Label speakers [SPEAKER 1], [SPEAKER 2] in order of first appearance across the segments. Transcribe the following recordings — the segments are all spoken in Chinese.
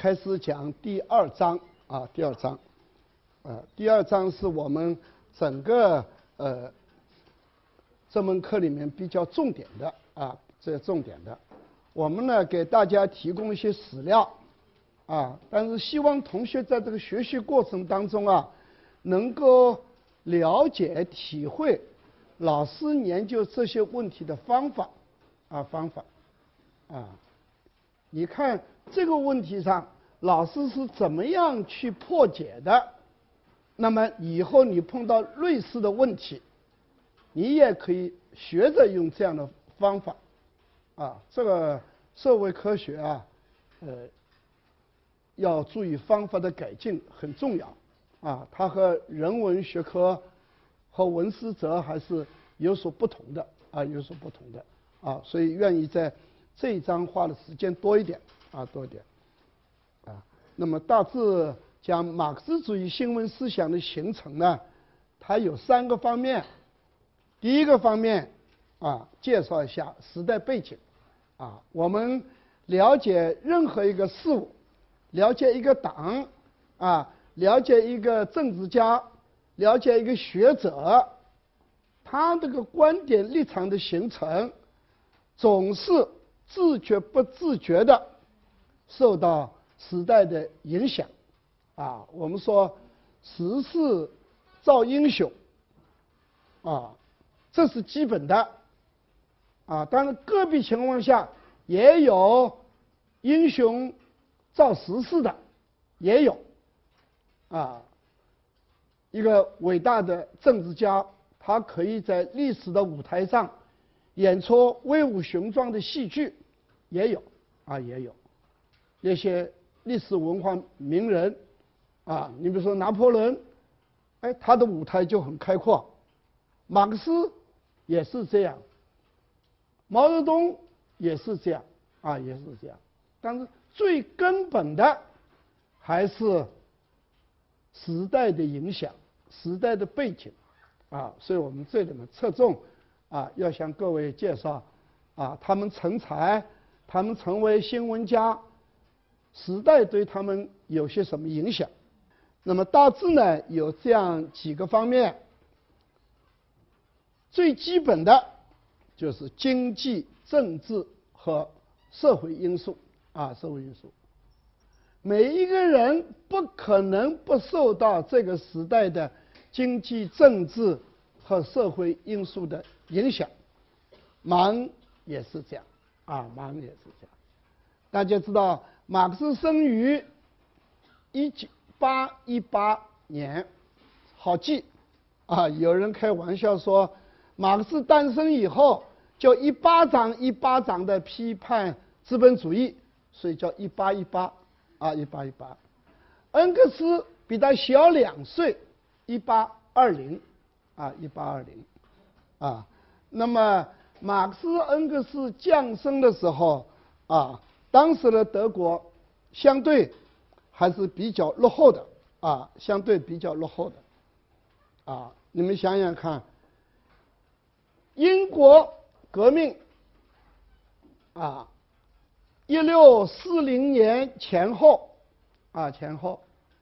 [SPEAKER 1] 开始讲第二章啊，第二章，第二章是我们整个这门课里面比较重点的啊，这重点的。我们呢给大家提供一些史料啊，但是希望同学在这个学习过程当中啊，能够了解、体会老师研究这些问题的方法啊。你看这个问题上，老师是怎么样去破解的？那么以后你碰到类似的问题，你也可以学着用这样的方法啊。这个社会科学啊，要注意方法的改进很重要啊。它和人文学科和文史哲还是有所不同的啊，有所不同的啊。所以愿意在这一章花的时间多一点啊，多一点啊。那么大致讲马克思主义新闻思想的形成呢，它有3个方面。第一个方面啊，介绍一下时代背景啊。我们了解任何一个事物，了解一个党啊，了解一个政治家，了解一个学者，他这个观点立场的形成，总是自觉不自觉的受到时代的影响啊。我们说时势造英雄啊，这是基本的啊。当然个别情况下也有英雄造时势的，也有啊。一个伟大的政治家，他可以在历史的舞台上演出威武雄壮的戏剧，也有啊，也有那些历史文化名人啊，你比如说拿破仑，他的舞台就很开阔。马克思也是这样，毛泽东也是这样啊，也是这样。但是最根本的还是时代的影响，时代的背景啊。所以我们这里面侧重啊，要向各位介绍啊，他们成才，他们成为新闻家，时代对他们有些什么影响。那么大致呢有这样几个方面。最基本的就是经济、政治和社会因素啊，社会因素。每一个人不可能不受到这个时代的经济、政治和社会因素的影响。马恩也是这样啊，马恩也是这样。大家知道，马克思生于1818年，好记啊。有人开玩笑说，马克思诞生以后就一巴掌一巴掌的批判资本主义，所以叫1818啊，1818。恩格斯比他小2岁，1820啊，1820啊。那么马克思、恩格斯降生的时候啊，当时的德国相对还是比较落后的啊，相对比较落后的啊。你们想想看，英国革命啊，1640年前后啊，前后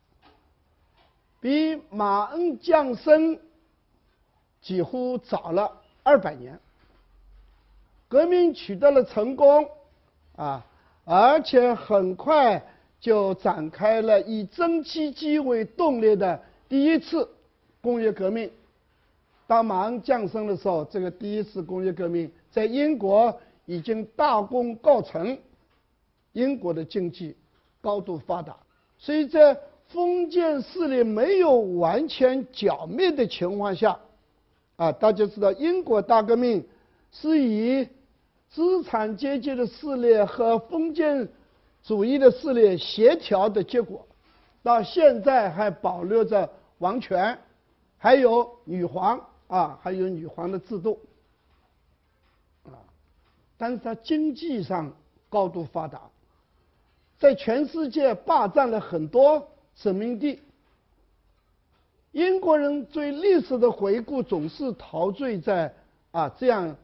[SPEAKER 1] 比马恩降生几乎早了200年。革命取得了成功啊，而且很快就展开了以蒸汽机为动力的第一次工业革命。当马恩降生的时候，这个第一次工业革命在英国已经大功告成，英国的经济高度发达。所以在封建势力没有完全剿灭的情况下啊，大家知道英国大革命是以资产阶级的势力和封建主义的势力协调的结果，到现在还保留着王权，还有女皇啊，还有女皇的制度啊。但是它经济上高度发达，在全世界霸占了很多殖民地。英国人对历史的回顾总是陶醉在这样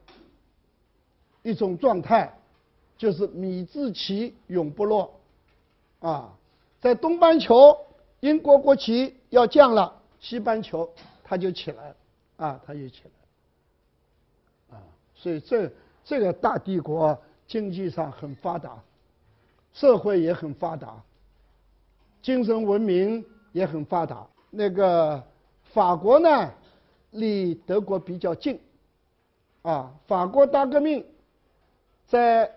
[SPEAKER 1] 一种状态，就是米字旗永不落啊。 在东半球英国国旗要降了，西半球它就起来了，它就起来了，所以这个大帝国经济上很发达，社会也很发达，精神文明也很发达。那个法国呢，离德国比较近，法国大革命在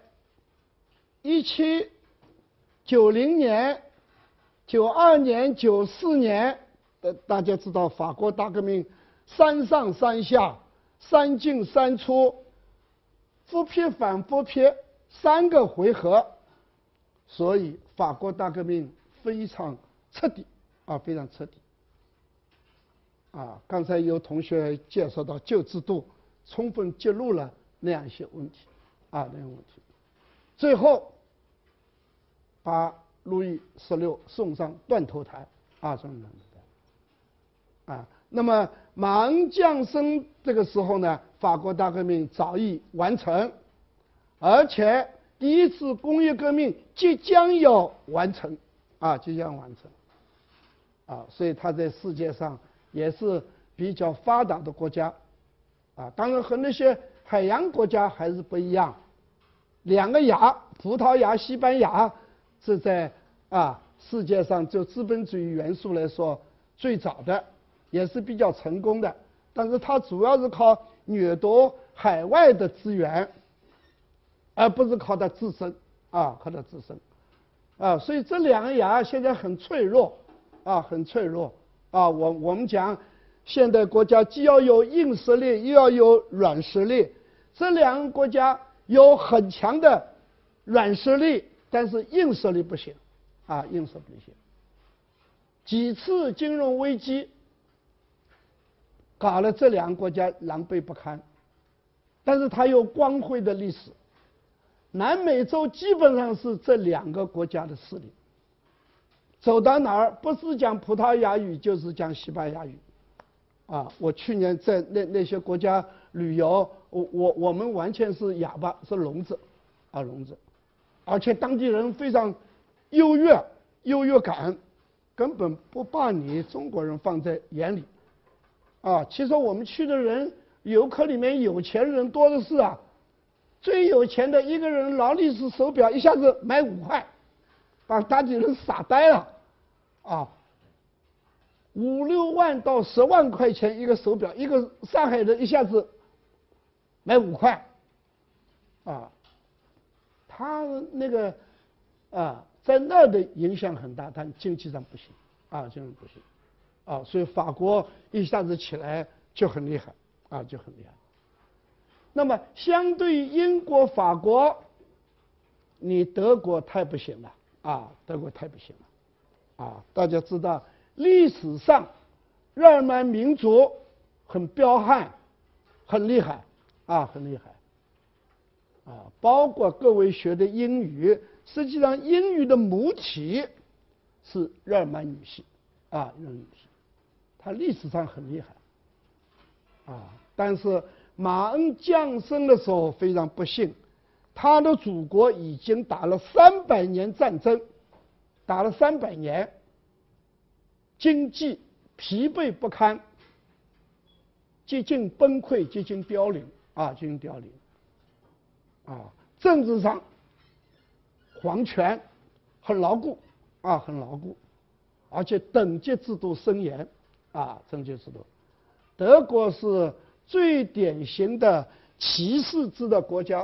[SPEAKER 1] 1790年、92年、94年，大家知道法国大革命三上三下、三进三出、复辟反复辟3个回合，所以法国大革命非常彻底，非常彻底。刚才有同学介绍到旧制度，充分揭露了那样一些问题，那样问题。最后把路易16送上断头台，送上断头台。那么马恩降生这个时候呢，法国大革命早已完成，而且第一次工业革命即将要完成，即将完成，所以它在世界上也是比较发达的国家，当然和那些海洋国家还是不一样。2个牙，葡萄牙、西班牙是在世界上就资本主义元素来说最早的，也是比较成功的，但是它主要是靠掠夺海外的资源，而不是靠它自身，靠它自身，所以这2个牙现在很脆弱，很脆弱。我们讲现代国家既要有硬实力，又要有软实力。这2个国家有很强的软实力，但是硬实力不行，硬实力不行。几次金融危机搞了这2个国家狼狈不堪，但是它有光辉的历史。南美洲基本上是这2个国家的势力，走到哪儿不是讲葡萄牙语就是讲西班牙语，我去年在那些国家旅游，我们完全是哑巴，是聋子，聋子，而且当地人非常优越感，根本不把你中国人放在眼里，其实我们去的人，游客里面有钱人多的是，最有钱的一个人劳力士手表一下子买5块，把当地人傻呆了，5、6万到10万块钱一个手表，一个上海人一下子买5块，他那个在那儿的影响很大，但经济上不行，经济不行，所以法国一下子起来就很厉害，就很厉害。那么相对于英国、法国，你德国太不行了，德国太不行了，大家知道历史上日耳曼民族很彪悍，很厉害，很厉害，包括各位学的英语，实际上英语的母体是日耳曼语系，日耳曼语系，它历史上很厉害，但是马恩降生的时候非常不幸，他的祖国已经打了300年战争，打了300年，经济疲惫不堪，接近崩溃，接近凋零，接近凋零，政治上皇权很牢固，很牢固，而且等级制度森严，等级制度。德国是最典型的骑士制的国家，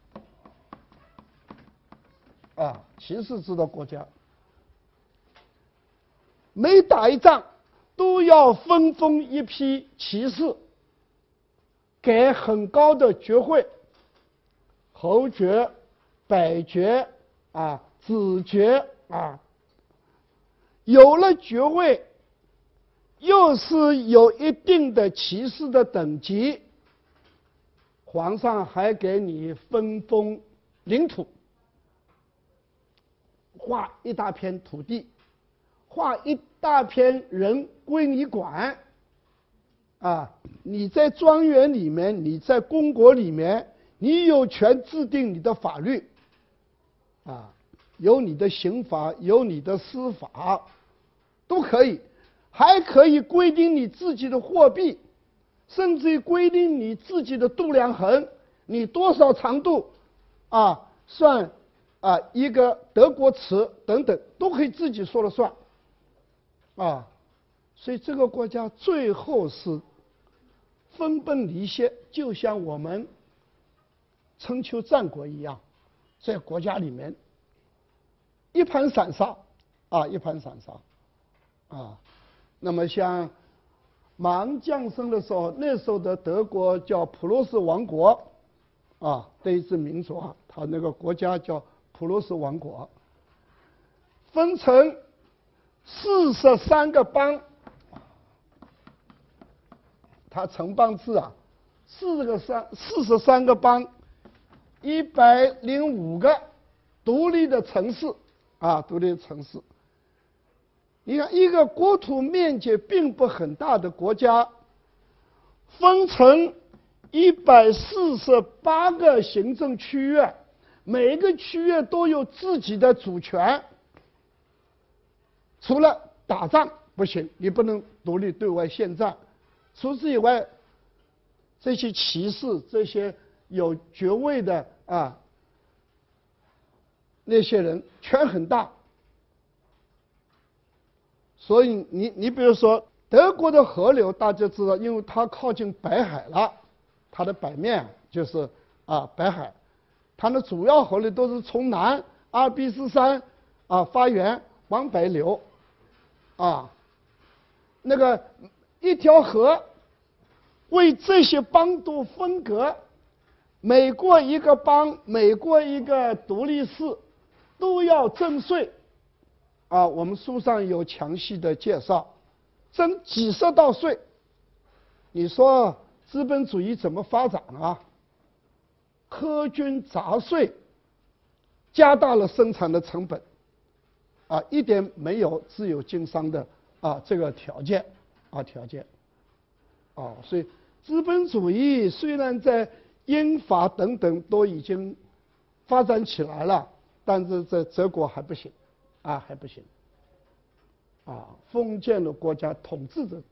[SPEAKER 1] 骑士制的国家，每打一仗都要分封一批骑士，给很高的爵位，侯爵、百爵、子爵，有了爵位，又是有一定的骑士的等级，皇上还给你分封领土，划一大片土地，划一大片人归你管，你在庄园里面，你在公国里面，你有权制定你的法律， 有你的刑法，有你的司法，都可以，还可以规定你自己的货币，甚至于规定你自己的度量衡，你多少长度算一个德国尺等等，都可以自己说了算所以这个国家最后是分崩离析，就像我们春秋战国一样，在国家里面一盘散沙一盘散沙那么像马恩降生的时候，那时候的德国叫普鲁士王国德意志民族他那个国家叫普鲁士王国，分成43个邦，他城邦制43个邦，105个独立的城市独立的城市。你看，一个国土面积并不很大的国家，分成148个行政区域，每一个区域都有自己的主权，除了打仗不行，你不能独立对外宣战。除此以外，这些骑士，这些有爵位的那些人权很大。所以你比如说德国的河流，大家知道，因为它靠近白海了，它的北面就是白海，它的主要河流都是从南阿尔卑斯山发源往北流那个一条河为这些邦都分隔，每过一个邦，每过一个独立市都要征税我们书上有详细的介绍，征几十道税。你说资本主义怎么发展苛捐杂税，加大了生产的成本一点没有自由经商的这个条件所以资本主义虽然在英法等等都已经发展起来了，但是在德国还不行还不行封建的国家统治着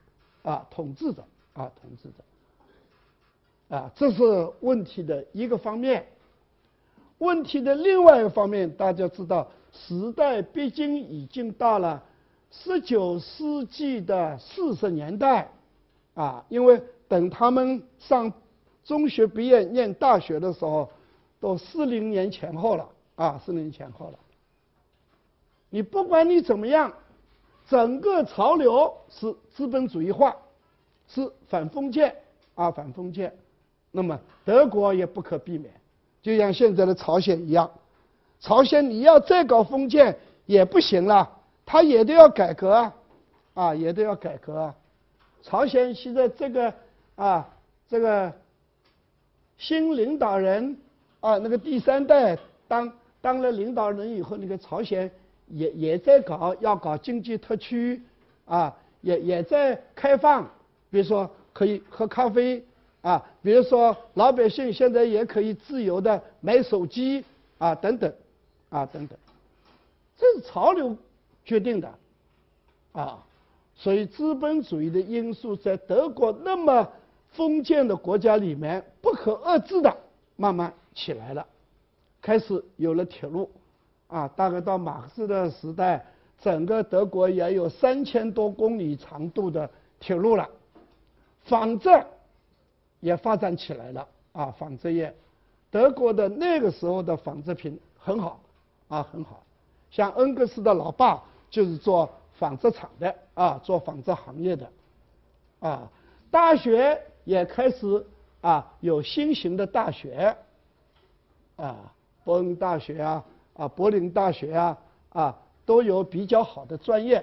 [SPEAKER 1] 这是问题的一个方面。问题的另外一个方面，大家知道时代毕竟已经到了19世纪的40年代因为等他们上中学毕业念大学的时候都40年前后了40年前后了。你不管你怎么样，整个潮流是资本主义化，是反封建反封建。那么德国也不可避免，就像现在的朝鲜一样，朝鲜你要再搞封建也不行了，他也得要改革也得要改革朝鲜现在这个新领导人那个第3代当了领导人以后，那个朝鲜也在要搞经济特区也在开放，比如说可以喝咖啡比如说老百姓现在也可以自由的买手机等等等等，这是潮流决定的所以资本主义的因素在德国那么封建的国家里面不可遏制的慢慢起来了，开始有了铁路大概到马克思的时代，整个德国也有3000多公里长度的铁路了。纺织也发展起来了纺织业，德国的那个时候的纺织品很好很好，像恩格斯的老爸就是做纺织厂的做纺织行业的大学也开始有新型的大学伯恩大学柏林大学都有比较好的专业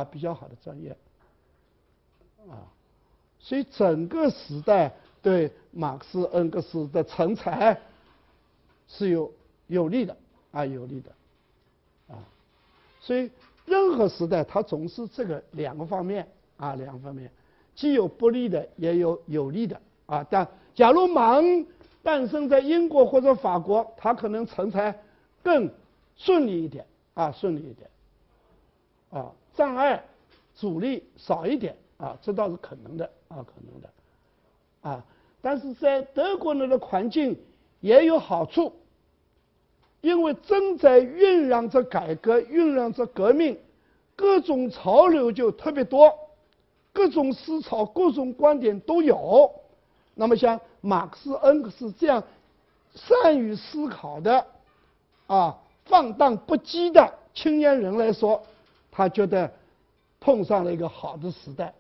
[SPEAKER 1] 所以整个时代对马克思恩格斯的成才是有利的所以任何时代它总是这个两个方面既有不利的也有有利的但假如马恩诞生在英国或者法国，他可能成才更顺利一点顺利一点，障碍阻力少一点，这倒是可能的，但是在德国那个环境也有好处，因为正在酝酿着改革，酝酿着革命，各种潮流就特别多，各种思潮、各种观点都有。那么像马克思、恩格斯这样善于思考的放荡不羁的青年人来说，他觉得碰上了一个好的时代，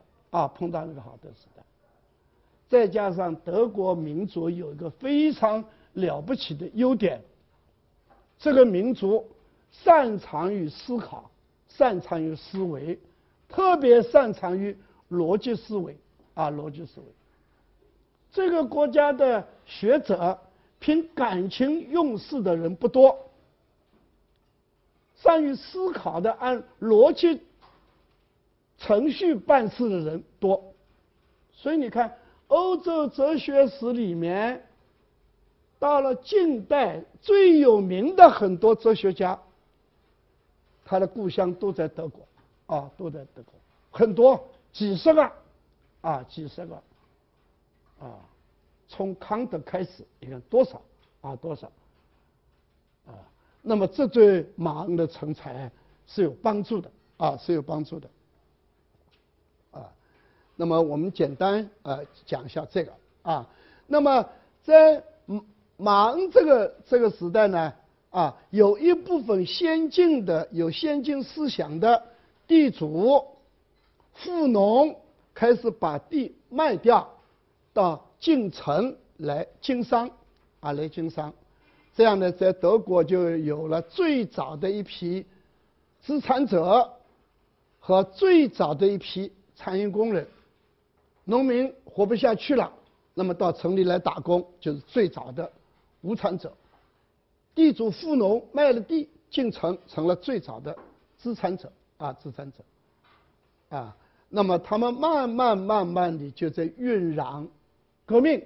[SPEAKER 1] 再加上德国民族有一个非常了不起的优点，这个民族擅长于思考，擅长于思维，特别擅长于逻辑思维。这个国家的学者凭感情用事的人不多，善于思考的按逻辑程序办事的人多。所以你看欧洲哲学史里面，到了近代最有名的很多哲学家，他的故乡都在德国，很多几十个，从康德开始，你看多少，那么这对马恩的成才是有帮助的，那么我们简单讲一下这个那么在马恩这个时代呢有一部分有先进思想的地主、富农开始把地卖掉到进城来经商，这样呢，在德国就有了最早的一批资产者和最早的一批产业工人。农民活不下去了，那么到城里来打工，就是最早的无产者。地主富农卖了地进城，成了最早的资产者。那么他们慢慢的就在酝酿革命，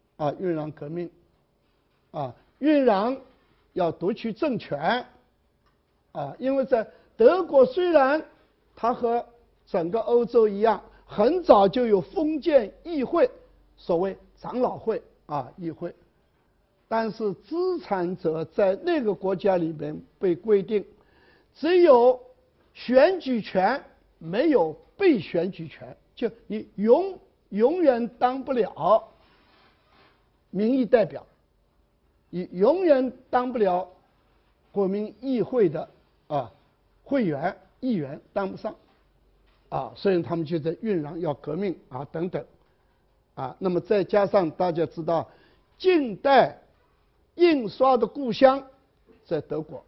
[SPEAKER 1] 酝酿要夺取政权，因为在德国虽然它和整个欧洲一样，很早就有封建议会，所谓长老会议会，但是资产者在那个国家里面被规定，只有选举权，没有被选举权，就你永远当不了民意代表，你永远当不了国民议会的议员当不上所以他们就在酝酿要革命等等那么再加上大家知道近代印刷的故乡在德国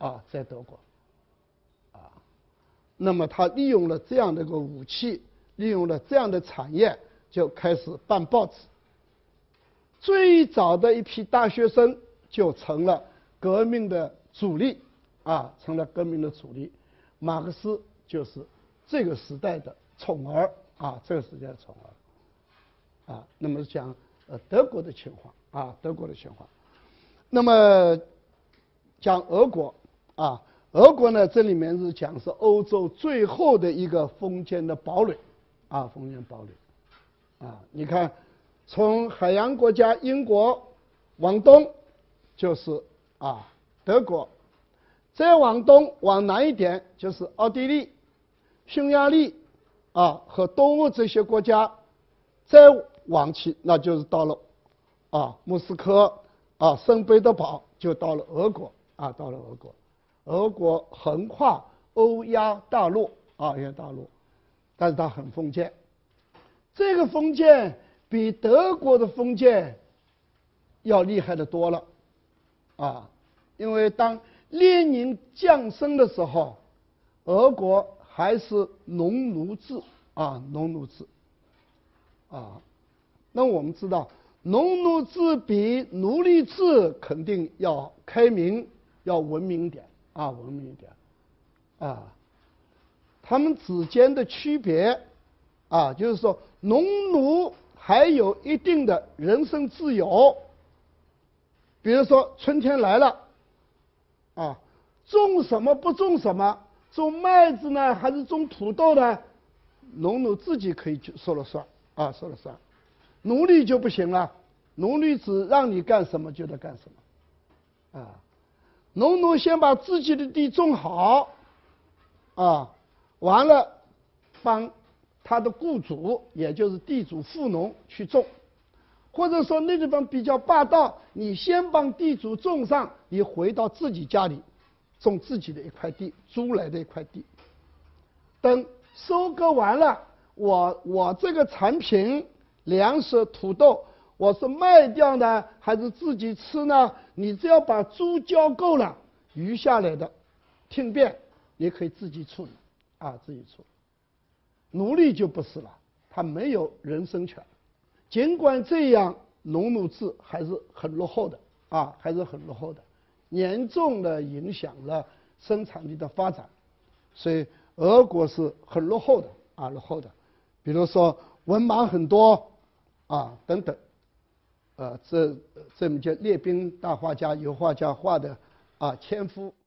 [SPEAKER 1] 那么他利用了这样的一个武器，利用了这样的产业，就开始办报纸。最早的一批大学生就成了革命的主力马克思就是这个时代的宠儿那么讲德国的情况那么讲俄国俄国呢，这里面是讲是欧洲最后的一个封建的堡垒你看从海洋国家英国往东就是德国，再往东往南一点就是奥地利、匈牙利和东欧这些国家，再往起那就是到了莫斯科圣彼得堡，就到了俄国俄国横跨欧亚大陆但是它很封建，这个封建比德国的封建要厉害得多了因为当列宁降生的时候，俄国还是农奴制那我们知道农奴制比奴隶制肯定要开明，要文明一点他们之间的区别就是说农奴还有一定的人身自由，比如说春天来了种什么不种什么，种麦子呢还是种土豆呢？农奴自己可以说了算啊，说了算。奴隶就不行了，奴隶只让你干什么就得干什么，啊，农奴先把自己的地种好，啊，完了帮他的雇主，也就是地主富农去种，或者说那地方比较霸道，你先帮地主种上，你回到自己家里种自己的一块地，租来的一块地，等收割完了，我这个产品粮食土豆，我是卖掉呢还是自己吃呢？你只要把猪交够了，余下来的听便你可以自己处理啊，自己处理。奴隶就不是了，他没有人身权。尽管这样，农奴制还是很落后的啊，还是很落后的，严重的影响了生产力的发展。所以俄国是很落后的啊，落后的。比如说文盲很多啊等等，这么叫列兵大画家、油画家画的啊纤夫。